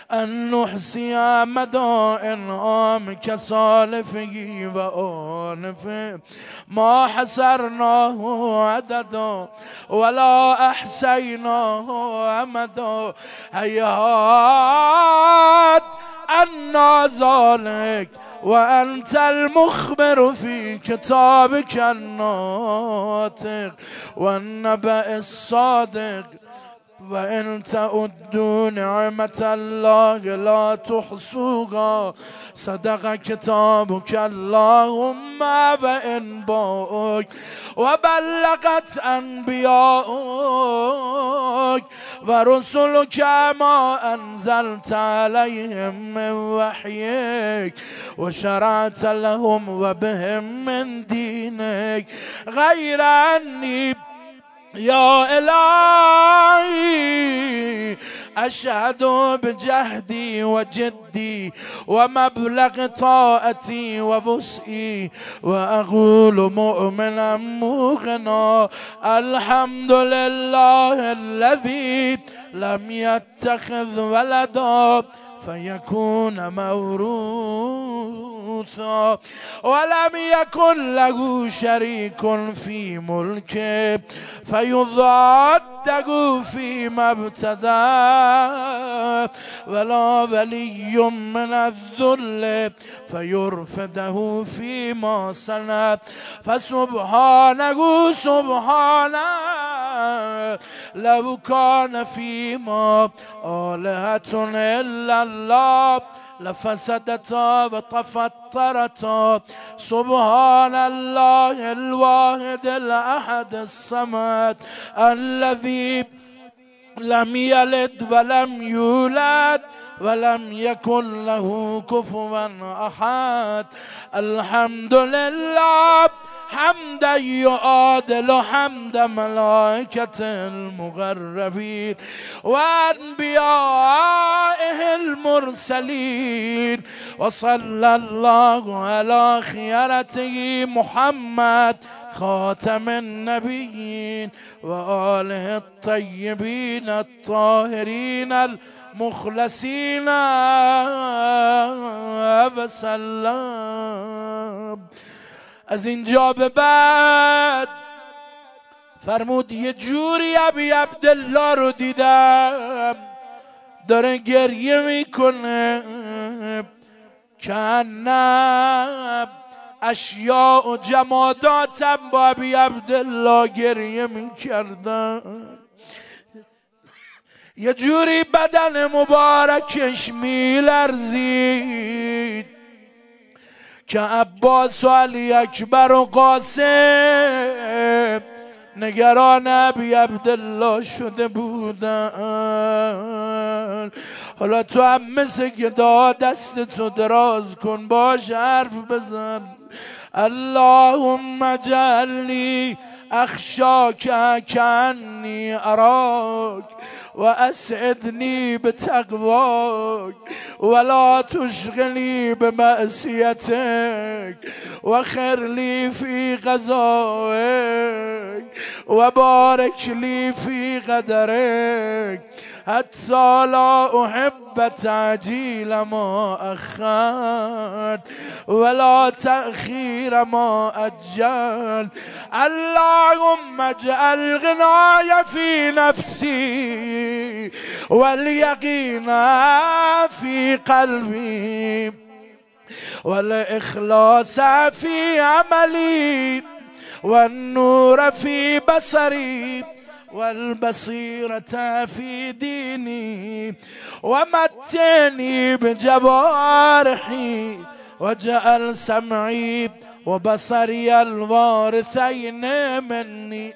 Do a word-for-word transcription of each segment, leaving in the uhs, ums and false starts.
أن نحصي مدى إنعامك سالفه وآنفه ما حصرناه عددا ولا أحصيناه أمدا. هيهات أنا ذلك وأنت المخبر في كتابك الناطق والنبأ الصادق. وإن تعدوا نعمة الله لا تحصوها صدق كتابك اللهم. وإن باءك وبلغت أنبياءك ورسلك ما أنزلت عليهم من وحيك وشرعت لهم وبهم من دينك غير أني يا إلهي أشهد بجهدي وجدي ومبلغ طاعتي ووسعي وأقول مؤمنا موقنا الحمد لله الذي لم يتخذ ولدا فيكون موروثا ولم يكن له شريك في ملكه فيضاده فيما ابتدى ولا ولي من الذل فيرفده فيما صنع. فسبحانه سبحانه لو كان فيما آلهة إلا الله لفسدتا وتفطرتا. سبحان الله الواحد الأحد الصمد الذي لم يلد ولم يولد ولم يكن له كفوا أحد. الحمد لله حمدا يعادل حمد ملائكة المقربين وأنبيائه المرسلين. وصلى الله على خيرته محمد خاتم النبيين وآله الطيبين الطاهرين المخلصين وسلم. از اینجا به بعد فرمود یه جوری ابی عبدالله رو دیدم داره گریه میکنه کانم اشیاء و جماداتم با ابی عبدالله گریه میکردن. یه جوری بدن مبارکش میلرزید که عباس و علی اکبر و قاسم نگران ابی عبدالله شده بودن. حالا تو هم مثل گدا دست تو دراز کن باش حرف بزن. اللهم اجعلنی اخشاک کانی اراک و اسعدنی بتقواک ولا تشغلی بمعصیتک و خرلی فی قضائک و بارک لی فی قدرک حتی لا احب تعجیل ما اخرت ولا تأخیر ما اجل. اللهم اجعل غنای فی نفسی والیقین فی قلبی والاخلاص فی عملی والنور فی بصری والبصيرة في ديني ومتعني بجوارحي وجعل سمعي وبصري الوارثين مني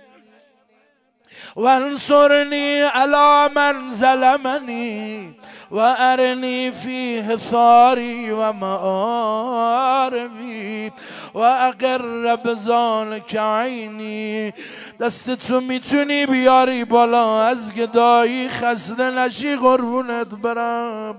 وانصرني على من ظلمني وأرني فيه ثاري ومآربي وأقر بذلك عيني. دست تو میتونی بیاری بالا از گدایی خسته نشی قربونت برم.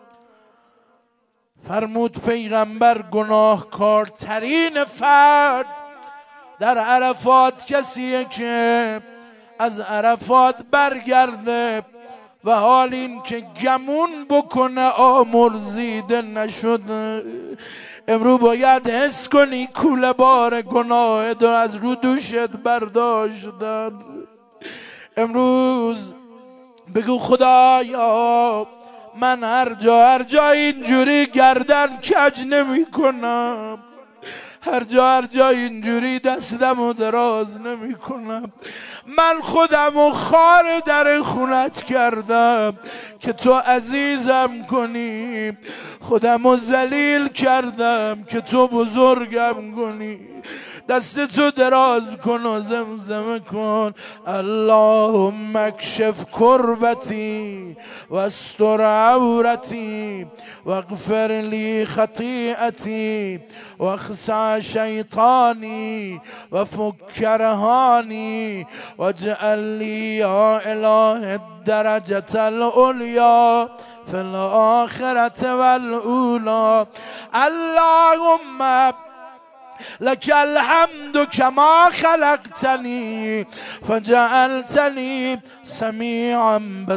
فرمود پیغمبر گناهکارترین فرد در عرفات کسیه که از عرفات برگرده و حال این که گمون بکنه آمرزیده نشده. امرو باید حس کنی کوله بار گناه دو از رو دوشت برداشتن. امروز بگو خدایا من هر جا هر جا اینجوری گردن کج نمی کنم، هر جا هر جا اینجوری دستمو دراز نمی کنم. من خودمو خار در خونت کردم که تو عزیزم کنی، خودمو ذلیل کردم که تو بزرگم کنی. دست تو دراز کن و زمزمه کن اللهم اکشف کربتی و استر عورتی واغفر لی خطیئتی واخسع شیطانی و فک رهانی واجعل لی یا اله الدرجة العلیا فی الآخرة والأولی. اللهم لك الحمد كما خلقتني فجعلتني سميعا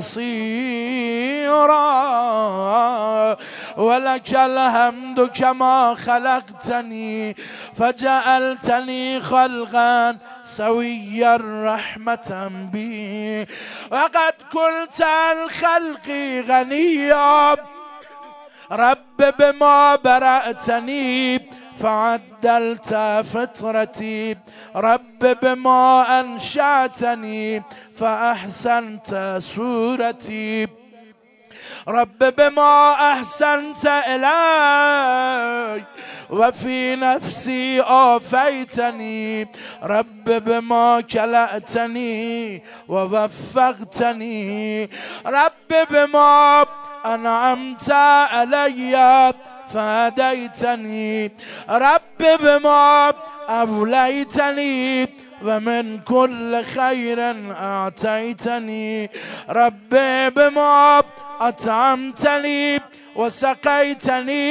بصيرا، ولك الحمد كما خلقتني فجعلتني خلقا سويا رحمة بي، وقد كنت عن خلقي غنيا رب بما برأتني فعدلت فطرتي، رب بما أنشأتني فأحسنت صورتي، رب بما أحسنت إلي وفي نفسي آفيتني، رب بما كلأتني ووفقتني، رب بما أنعمت علي فهديتني، رب بما أوليتني ومن كل خير أعطيتني، رب بما أطعمتني وسقيتني،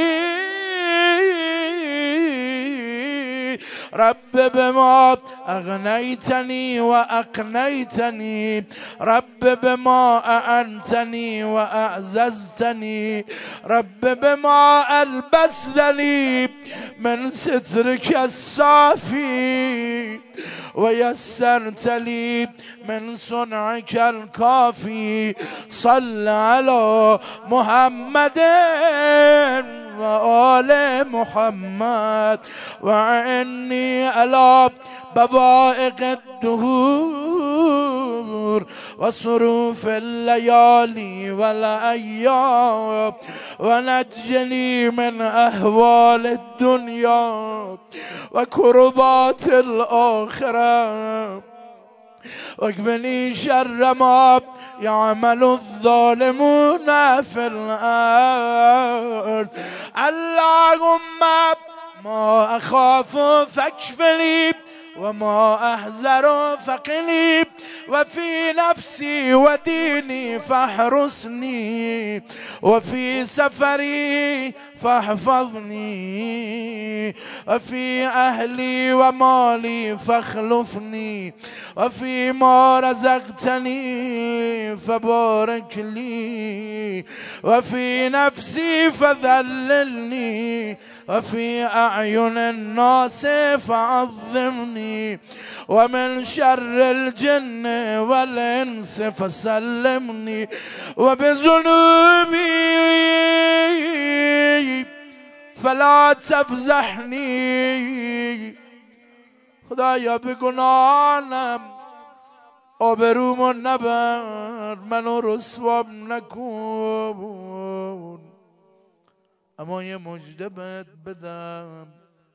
رب بما أغنيتني وأقنيتني، رب بما أعنتني وأعززتني، رب بما ألبستني من سترك الصافي ويسرت لي من صنعك الكافي. صل على محمد وآل محمد وعني على بوائق الدهور وصروف الليالي والأيام ونجني من أهوال الدنيا وكربات الآخرة واكفني شر ما يعمل الظالمون في الأرض. اللهم ما أخاف فاكفني وما أحذر فقني وفي نفسي وديني فاحرسني وفي سفري فاحفظني وفي أهلي ومالي فاخلفني وفيما رزقتني فبارك لي وفي نفسي فذللني وفي أعين الناس فعظمني ومن شر الجن والإنس فسلمني وبذنوبي فلا تفضحني. خدایا به گناهانم آبرومو نبر، منو رسوام نکن. اما یه مژده بهت بدم،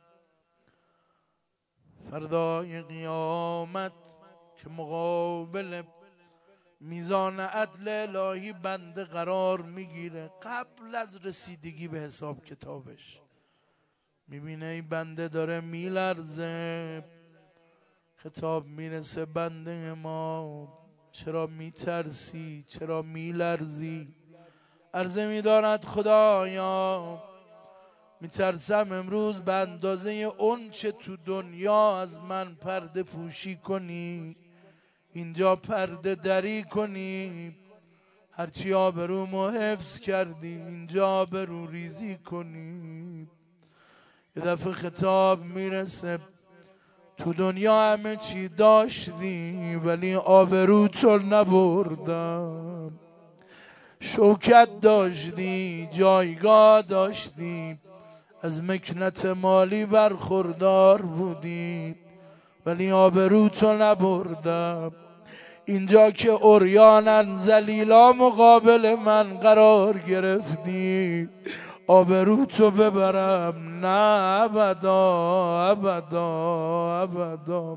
فردای قیامت که مقابل میزان عدل الهی بنده قرار میگیره، قبل از رسیدگی به حساب کتابش میبینه این بنده داره میلرزه، خطاب میرسه بنده ما چرا میترسی، چرا میلرزی؟ عرضه میدارد خدایا میترسم امروز به اندازه اون چه تو دنیا از من پرده پوشی کنی، اینجا پرده دری کنی. هرچی آبرومو حفظ کردی اینجا آبرو ریزی کنی. یه دفعه خطاب میرسه تو دنیا همه چی داشتی ولی آبرو تو نبردم. شوکت داشتی، جایگاه داشتی، از مکنت مالی برخوردار بودی ولی آبرو تو نبردم. اینجا که عریانن ذلیلا مقابل من قرار گرفتی آبرو تو ببرم؟ نه ابدا ابدا ابدا.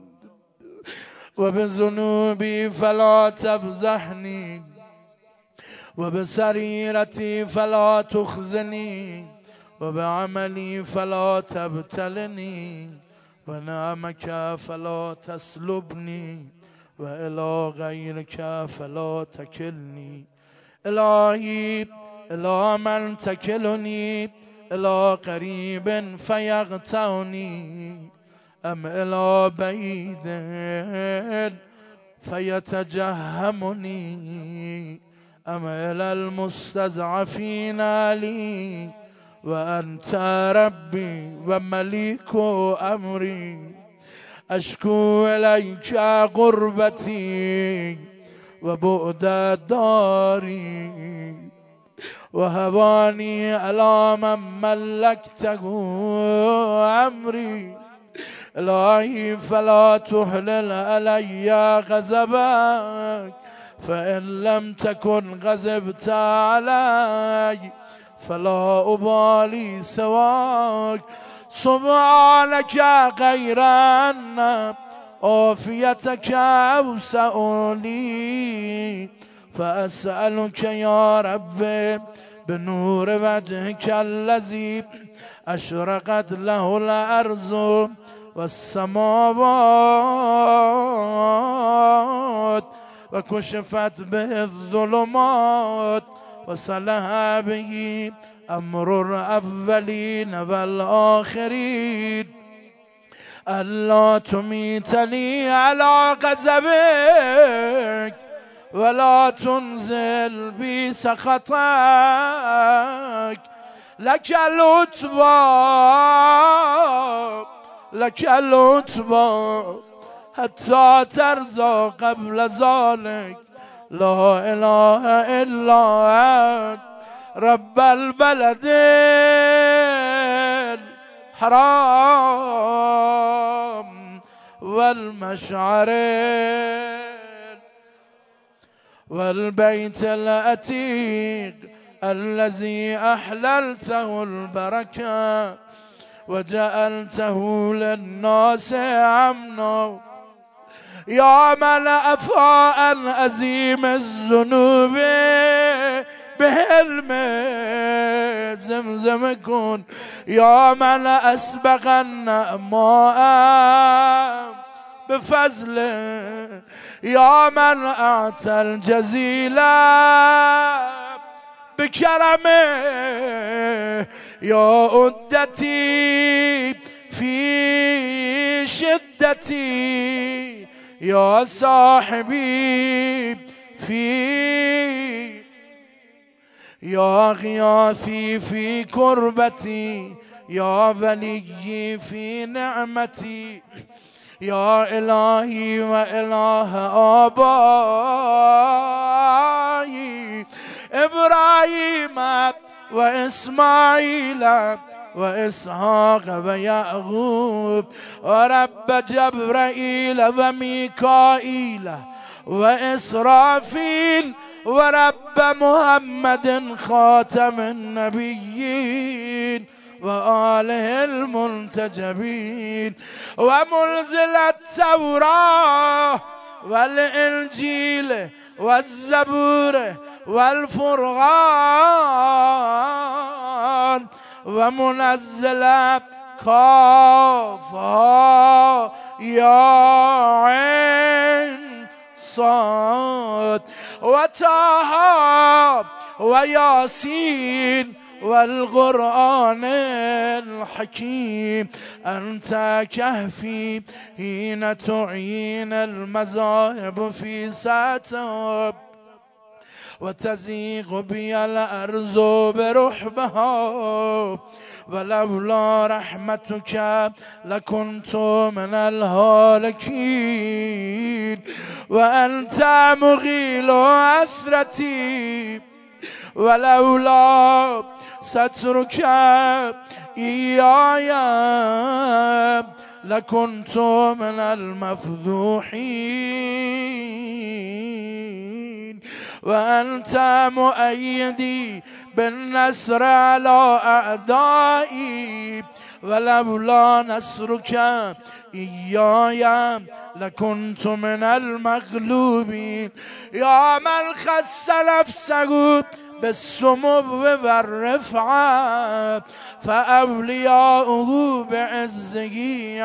و به ذنوبی فلا تفضحنی و به سریرتی فلا تخزنی و به عملی فلا تبتلنی و نعمک فلا تسلبنی و الی غیرک فلا تکلنی. الهی الی من تکلنی الی قریب فیقطعنی ام الی بعید فیتجهمنی ام الی المستضعفین علی و انت ربی و ملیک امری. اشکو الیک غربتی و بعد داری و هوانی علی من ملکته امری. الهی فلا تحلل علی غضبک فإن لم تكن غضبت علی فلا أبالي سواك. سبحانك غير أن عافيتك أوسع لي فأسألك يا رب بنور وجهك الذي أشرقت له الأرض والسماوات وكشفت به الظلمات وصلح به امر الاولین والآخرین الا تمیتنی علی غضبک ولا تنزل بی سخطک. لك العتبى لك العتبى حتى ترضى قبل ذلك. لا اله الا انت رب البلد الحرام والمشعر والبيت العتيق الذي احللته البركه وجعلته للناس امنا. يا من عفا عن عظيم الذنوب بحلم زمزم كن. يا من أسبغ النعماء بفضله. يا من أعطى الجزيل بكرمه. يا عدتي في شدتي يا صاحبي في يا غياثي في كربتي يا ولي في نعمتي. يا إلهي وإله آبائي إبراهيم وإسماعيل وإسحاق ويعقوب ورب جبرائيل وميكائيل وإسرافيل ورب محمد خاتم النبيين وآله المنتجبين ومنزل التوراة والإنجيل والزبور والفرقان ومنزل كافها يا عين صاد وطه وياسين والقرآن الحكيم. أنت كهفي حين تعين المذاهب في ساتب وتزيغ بي الأرض برحبها ولولا رحمتك لكنت من الهالكين وأنت مغيل عثرتي ولولا سترك إياي لكنت من المفضوحين وأنت مؤيدي بالنصر على أعدائي ولولا نصرك إياي لكنت من المغلوبين يا من خص نفسه بالسمو والرفعة فأولياؤه بعزه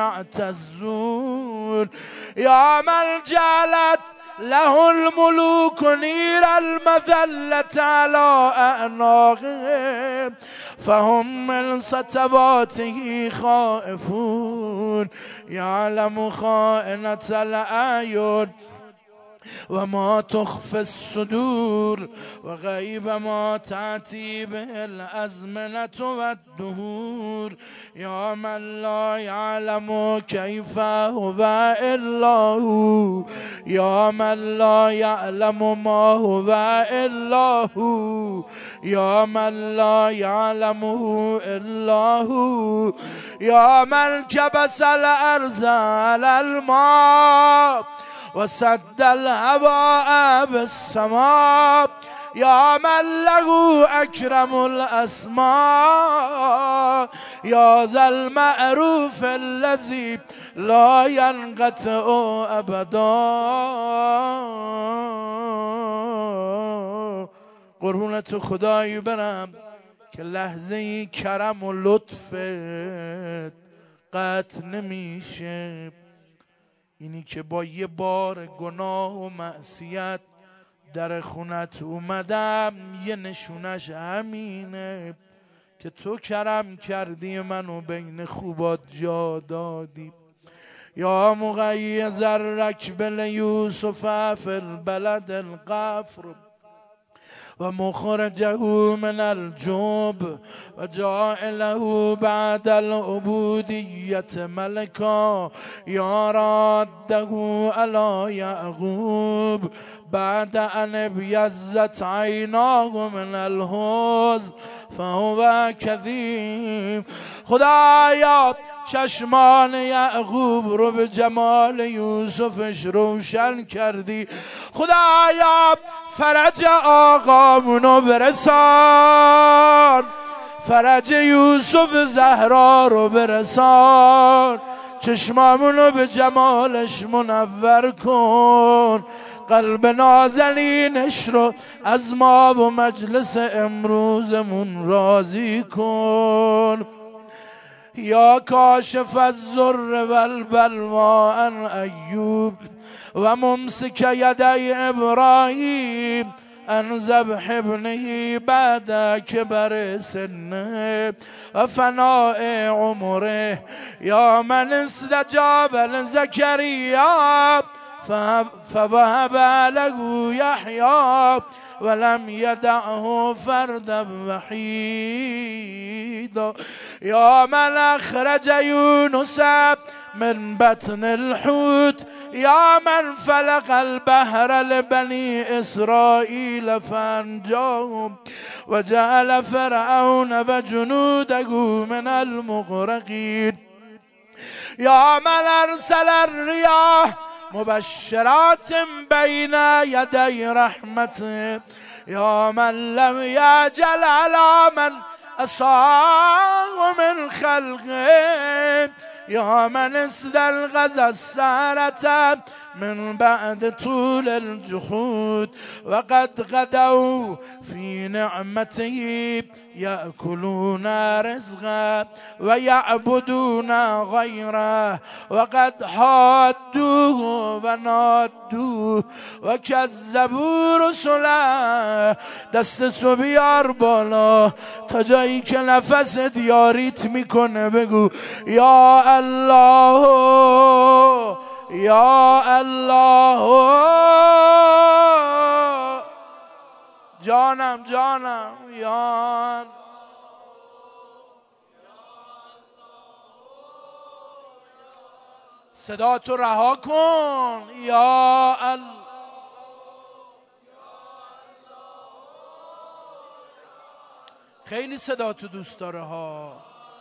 يعتزون يا من جعلت له الملوك نير المذلة على أعناقهم فهم من سطواته خائفون يعلم خائنة الأعين وما تخفي الصدور وغيب ما تأتي به الأزمنة والدهور يا من لا يعلم كيف هو إلا هو يا من لا يعلم ما هو إلا هو يا من لا يعلمه إلا هو يا من كبس الأرض على الماء وسد الهواء بالسماء يا من له أكرم الأسماء يا ذا المعروف الذي لا ينقطع أبدا قربونت خدای برم که لحظه کرم و لطفت قطع نمیشه اینی که با یه بار گناه و معصیت در خونت اومدم یه نشونش همینه که تو کرم کردی منو بین خوبات جا دادی یا مغیظ الرکب لیوسف فی البلد الغفر و مخرجه من الجب و جاعله بعد العبودیت ملکا یا راده علی یعقوب بعد ان ابیضت عیناه من الحزن فهو کظیم خدایا چشمان یعقوب رو به جمال یوسفش روشن کردی خدایا فرج آقامونو برسان فرج یوسف زهرا رو برسان چشمامونو به جمالش منور کن قلب نازنینش رو از ما و مجلس امروزمون راضی کن یا کاشف الضر والبلوا عن ایوب و ممسک یدی ابراهیم عن ذبح ابنه بعد کبر سنه و فناء عمره یا من استجاب لزکریا فوهب له یحیی ولم يدعه فردا وحيدا يا من أخرج يونس من بطن الحوت يا من فلق البحر لبني إسرائيل فأنجاهم وجعل فرعون وجنوده من المغرقين يا من أرسل الرياح مبشرات بين يدي رحمته يا من لم يجل على من أصاب من خلقه يا من استلغز السارة من بعد طول الجحود وقد غدوا في نعمته يأكلون رزقا ويعبدون غيره وقد حادوه ونادوه وكذبوا رسله. دستتو بیار بالا تا جایی که نفست یاریت میکنه بگو یا الله یا الله جانم جانم یا صدا تو رها کن یا الله. خیلی صدا تو دوست داره ها.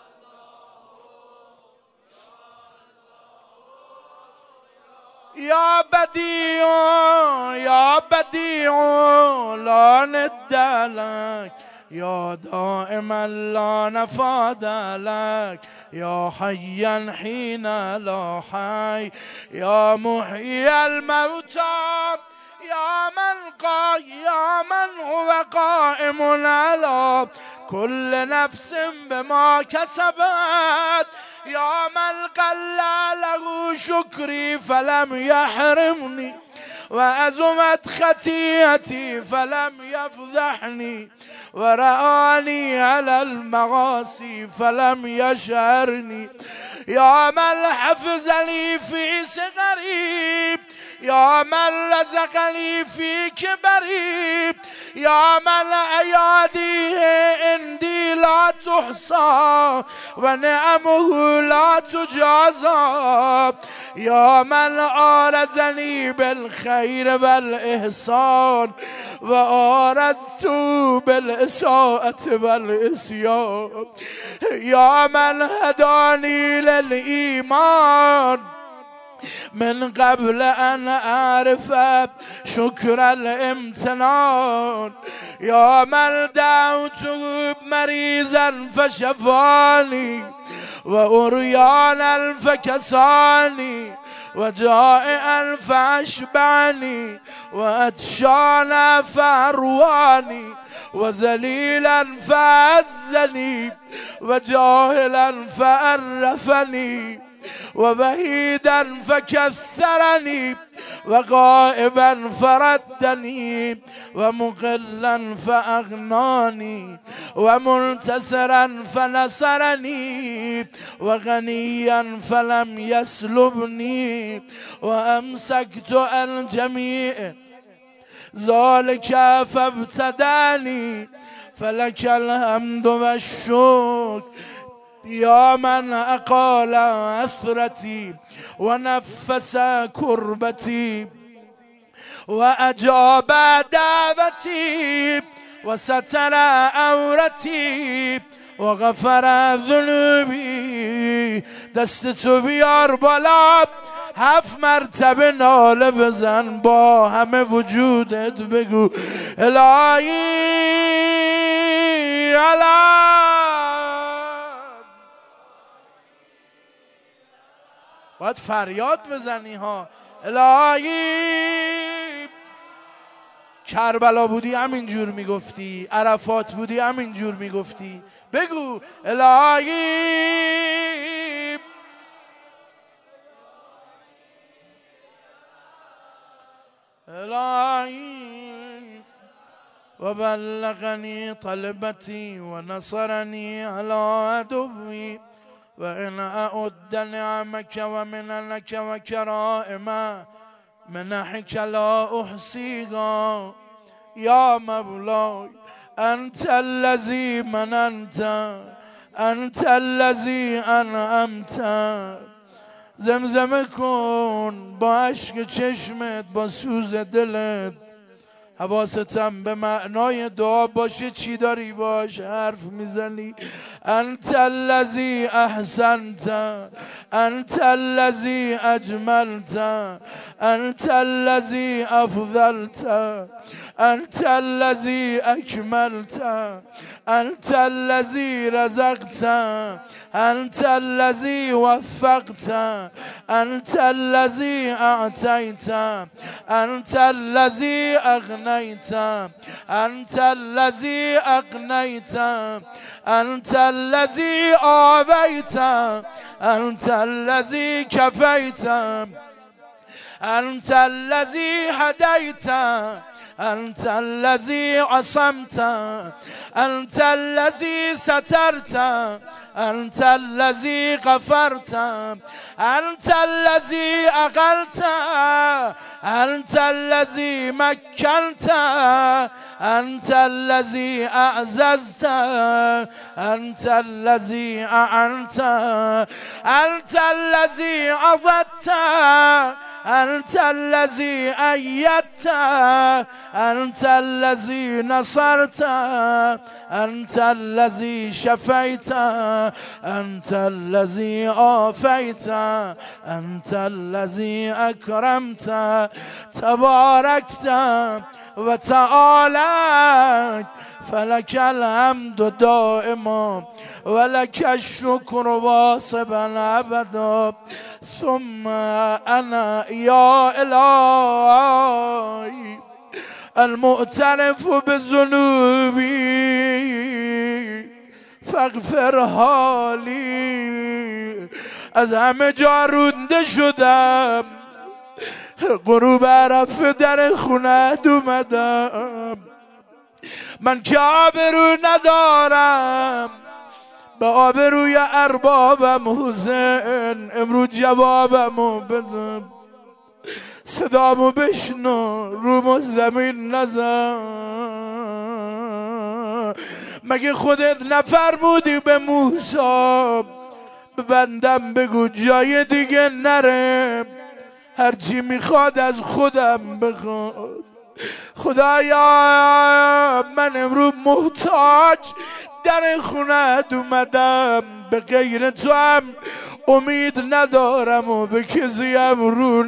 یا بدیع یا بدیع لا ند لک یا دائما لا نفاد لک یا حیا حین لا حی یا محیی الموتى یا من قا یا من هو قائم علی كل نفس بما كسبت يا من قل له شكري فلم يحرمني وعظمت خطيئتي فلم يفضحني ورآني على المعاصي فلم يشعرني يا من حفظني في صغري يا من رزقني في كبري يا من أياديه عندي لا تحصى ونعمه لا تجازى يا من آرزني بالخير والإحسان وآرزت بالإساءة والإسيان يا من هداني للإيمان من قبل أن أعرف شكر الامتنان يا من دعوته مريضا فشفاني وأريانا فكساني وجائعا فأشبعني وأتشانا فأرواني وذليلا فأعزني وجاهلا فأرفني وبهيدا فكثرني وغائبا فردني ومقلا فأغناني ومنتصرا فنصرني وغنيا فلم يسلبني وأمسكت عن جميع ذلك فابتداني فلك الحمد والشكر يا من أقال عثرتي ونفس كربتي وأجاب دعوتي وستر عورتي وغفر ذنوبي. دستتو بیار بالا، هفت مرتبه ناله بزن، با همه وجودت بگو الهی الهی. باید فریاد بزنی ها، الهی. کربلا بودی همینجور میگفتی، عرفات بودی همینجور میگفتی، بگو الهی. الهی و بلغنی طلبتی و نصرنی علی عدوی و ان اعد نعمك و مننك و کرائم منحك لا احصیها. یا مولاي انت الذي مننت، انت الذي انعمت. زمزمه کن با اشک چشمت، با سوز دلت، حواستم به معنای دعا باشه، چی داری باش حرف میزنی. انت الذی احسنت، انت الذی اجملت، انت الذی افضلت، انت الذی اکملت، انت الذی رزقت، انت الذی وفقت، انت الذی اعطیت، انت الذی اغنیت، انت الذی اقنیت، انت الذی آویت، انت الذی کفیت، انت الذی هدیت، أنت الذي عصمت، أنت الذي سترت، أنت الذي غفرت، أنت الذي أغلت، أنت الذي مكنت، أنت الذي أعززت، أنت الذي أعنت، أنت الذي عضدت، أنت الذي أيدت، أنت الذي نصرت، أنت الذي شفيت، أنت الذي عافيت، أنت الذي أكرمت. تباركت وتعاليت، فلك الحمد دائما ولك الشكر واصبا أبدا. ثم أنا يا إلهي المعترف بذنوبی فاغفرها لی. از همه جا رونده شدم، غروب عرفه در خونت اومدم. من که آبرو ندارم، به آبروی اربابم حسین امروز جوابمو بدم. صدامو بشنو، رومو زمین نزن. مگه خودت نفرمودی به موسی به بندم بگو جای دیگه نره، هرچی میخواد از خودم بخواد. خدایا من امروز محتاج در خونت اومدم، به غیر تو هم امید ندارم و به کسی هم رو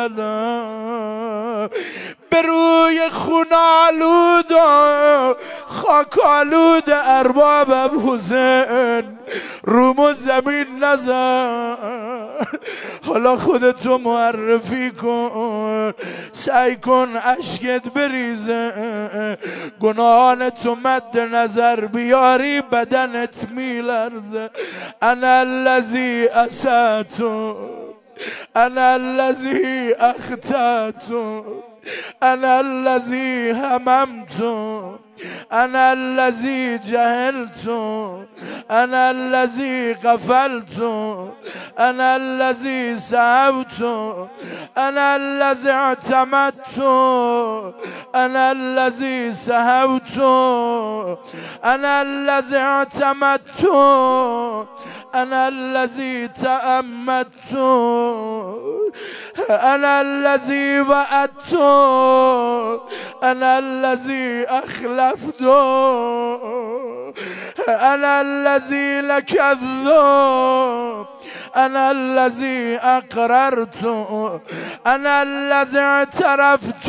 نزدم. به روی خونالود و خاکالود اربابم حسین رومو زمین نزن. حالا خودتو معرفی کن، سعی کن اشکت بریزه، گناهان تو مد نظر بیاری بدنت میلرزه. انا الذی اسأت، انا الذی اخطأت، انا الذی هممت، انا الذی جهلت، انا الذی غفلت، انا الذی سهوت، انا الذی اعتمدت، انا الذی سهوت، انا الذی اعتمدت، انا الذی تأمدت، انا الذی وعدت، انا الذی اخلفت، انا الذی لك الذنب، انا الذی اقررت، انا الذی اعترفت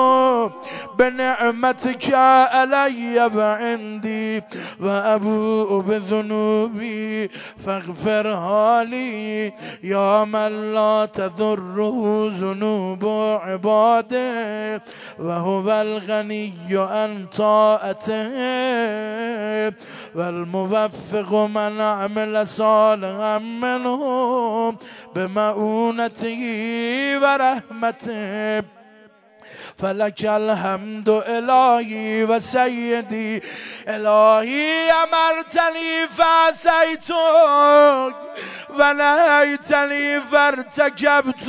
بنعمتك علی و عندی و ابوء بذنوبی فاغفرها لی. یا من لا تضره ذنوب عباده و هو الغنی عن طاعته و الموفق من عمل صالحا منهم بمعونته و رحمته. فلک الحمد الهی و سیدی. الهی امرتنی فعصیتک و نهیتنی فارتکبت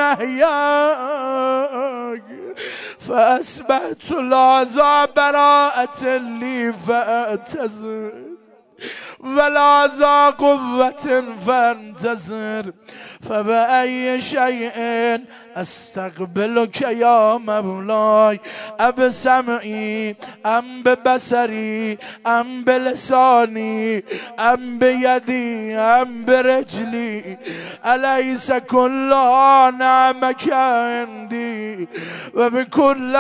نهیک فاصبحت لا ذا براءة لی فاعتذر ولا ذا قوة فانتصر. فبأي شيء استقبلك يا مولاي؟ اب سمعي ام ببصري ام بلساني ام بيدي ام برجلي؟ أليس كل نعمك عندي وبكل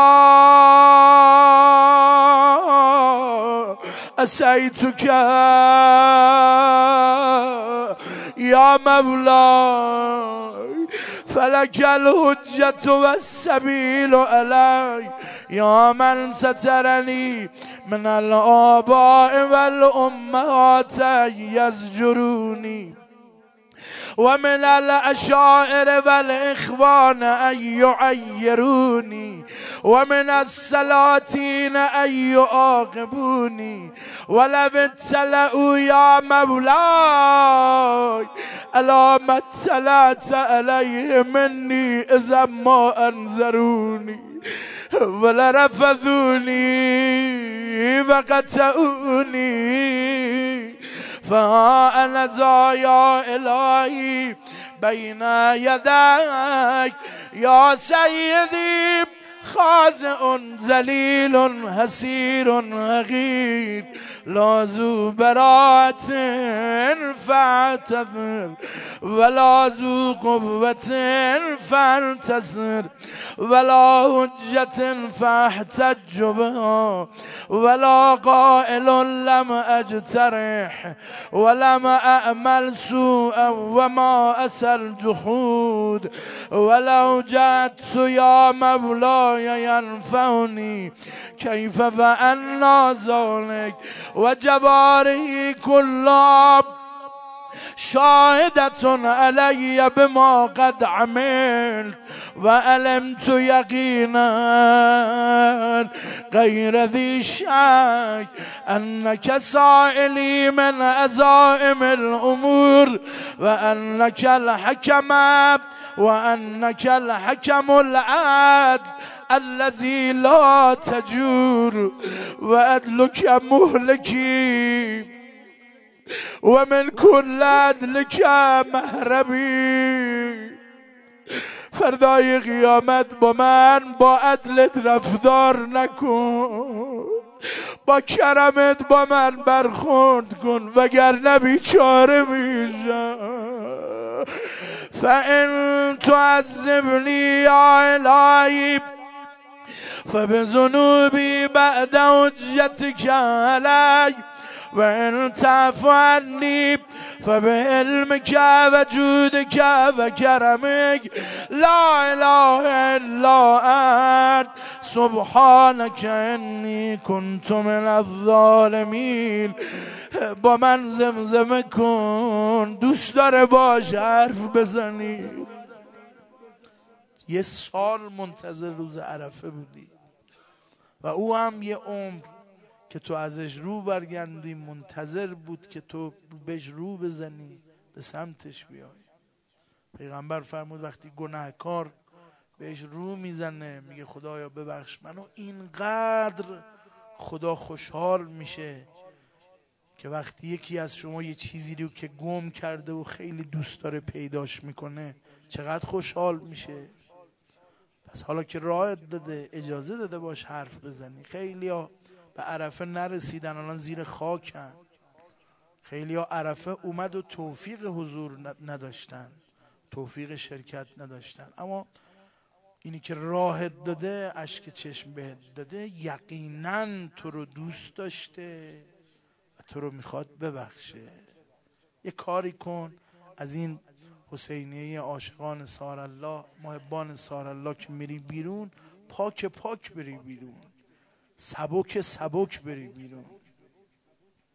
أسيتك يا مولاي؟ فلك الحجة والسبيل علي يا من سترني من الآباء والأمهات يزجروني ومن الأشاعر والإخوان أن يعيروني ومن السلاطين أن يعاقبوني ولو ابتلأوا يا مولاي ألا ما اطلعت عليه مني إذا ما أنذروني ولرفضوني وقطعوني فأنا ذا يا إلهي بين يديك يا سيدي خاضع ذليل حسير حقير لا ذو براءة فاعتذر ولا ذو قوة فانتصر ولا حجة فاحتج بها ولا قائل لم أجترح ولم أعمل سوءا وما أسل جحود ولو جئت يا مولاي ينفعني كيف فعلنا ذلك وجوارحي كلها شاهدة علي بما قد عملت وعلمت يقينا غير ذي شك أنك سائلي من عزائم الأمور وأنك الحكم وأنك الحكم العدل الذي لا تجور وعدلك مهلكي ومن كل عدلك مهربی. فردای قیامت با من با عدلت رفتار نکن، با کرمت با من برخورد کن وگرنه بیچاره میشم. فإن تعذبني يا إلهي فبذنوبي بعد حجتك علي وإن تعفو عني فبعلمك وجودك وكرمك لا إله إلا أنت سبحانك إني كنت من الظالمين. با من زمزمه کن، دوست داره باش حرف بزنی. یه سال منتظر روز عرفه بودی و او هم یه عمر که تو ازش رو برگردی منتظر بود که تو بهش رو بزنی، به سمتش بیای. پیغمبر فرمود وقتی گناهکار بهش رو میزنه میگه خدایا ببخش منو، اینقدر خدا خوشحال میشه که وقتی یکی از شما یه چیزی رو که گم کرده و خیلی دوست داره پیداش میکنه چقدر خوشحال میشه. پس حالا که راهت داده، اجازه داده باش حرف بزنی. خیلی ها به عرفه نرسیدن، الان زیر خاکن. خیلی ها عرفه اومد و توفیق حضور نداشتن، توفیق شرکت نداشتن، اما اینی که راهت داده، اشک چشم بهت داده، یقینا تو رو دوست داشته و تو رو میخواد ببخشه. یه کاری کن از این حسینیه عاشقان سارالله، محبان سارالله که میری بیرون، پاک پاک بری بیرون، سبک سبک بری بیرون.